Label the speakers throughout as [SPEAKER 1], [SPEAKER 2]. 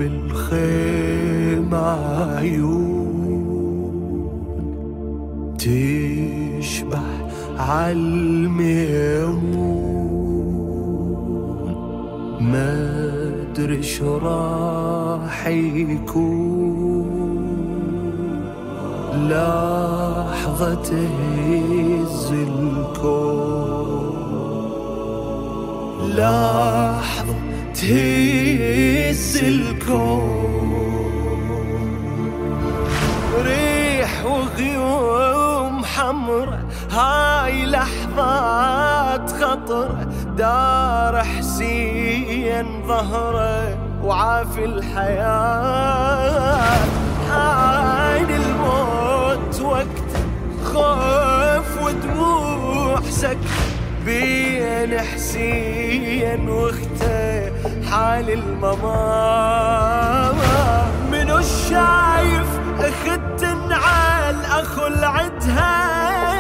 [SPEAKER 1] بالخيمة عيون تشبح عالميمون، ما ادري شو راح يكون. لحظة تهز الكون، لحظة تهز الكون. ريح وغيوم حمرة، هاي لحظات خطرة. دار حسين ظهره وعافي الحياة. عين الموت وقت خوف ودموع سكت، بين حسين واخته حال الممات. منو الشايف اخت نعال اخو العدها،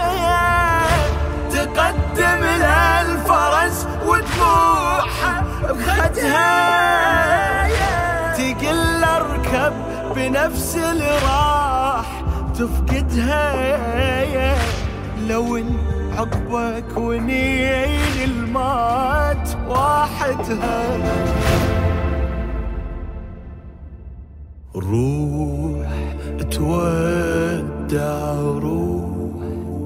[SPEAKER 1] تقدم لها الفرس ودموعها بخدها. تقل اركب بنفس اللي راح تفقدها. لو ان عقبك ونيل المات واحدها. روح تودع روح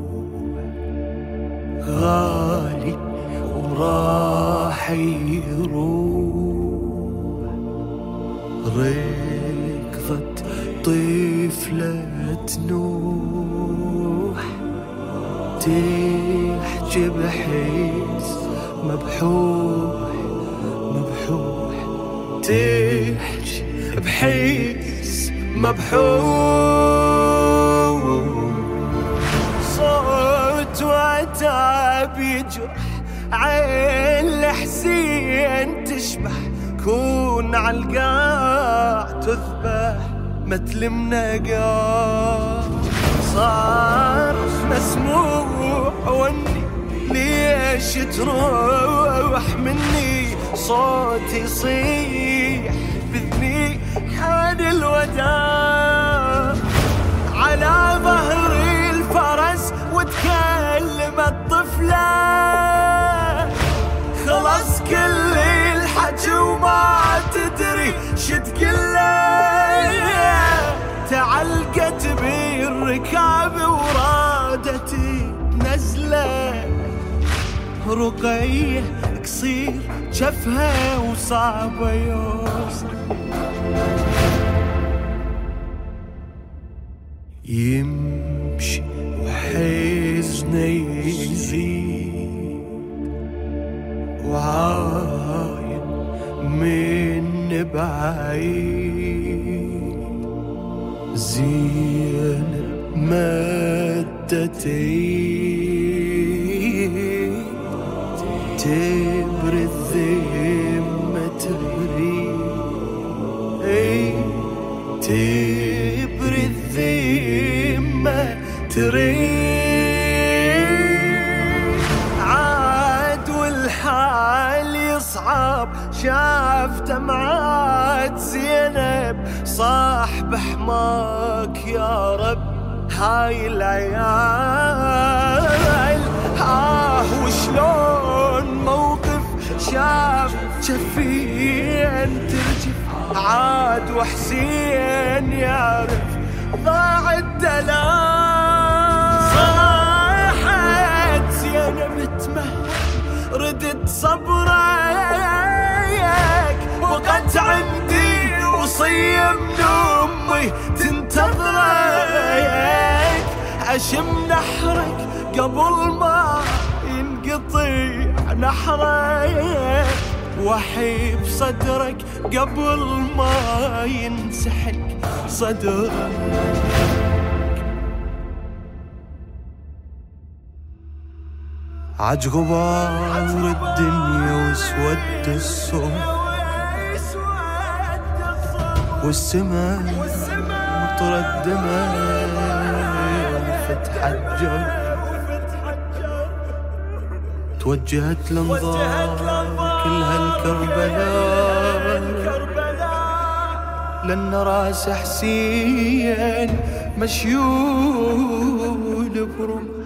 [SPEAKER 1] غالي وراح يروح. ركضت طفلة نوح تحجي بحيس مبحوح مبحوح. تحجي بحيس مبحوح. صوت وعتاب يجرح عين الحسين تشبح. كون عالقاع تذبح مثل منقاع. صار مسموع وني ليش تروح مني. صوتي يصيح بذني حان الوداع. على ظهري الفرس وتكلم الطفلة. خلص كل الحكي وما تدري شتقله. تعلقت بالركاب ورادت نزله. رقية قصير جفها وصعبة يوصل. يمشي وحزنه يزيد وعاين من بعيد. زينب مدت ايد تبرد ذمة تريد. تبرد ذمة تريد. عاد والحال يصعب شاف دمعات زينب. صاح بحماك يا رب هاي العيال. وشلون موقف شاف جفين ترجف. عاد وحسين يعرف ضاع الدلال. صاحت زينب تمهل ردت صبرك. وقت عندي وصية من أمي تنتظرك. أشم نحرك قبل ما ينقطع نحرك. وحي بصدرك قبل ما ينسحق صدرك. عج غبار الدنيا واسود الصوت. والسماء متردمة وفتحجر. توجهت الانظار كلها الكربلاء. لأن راس حسين مشيول برم.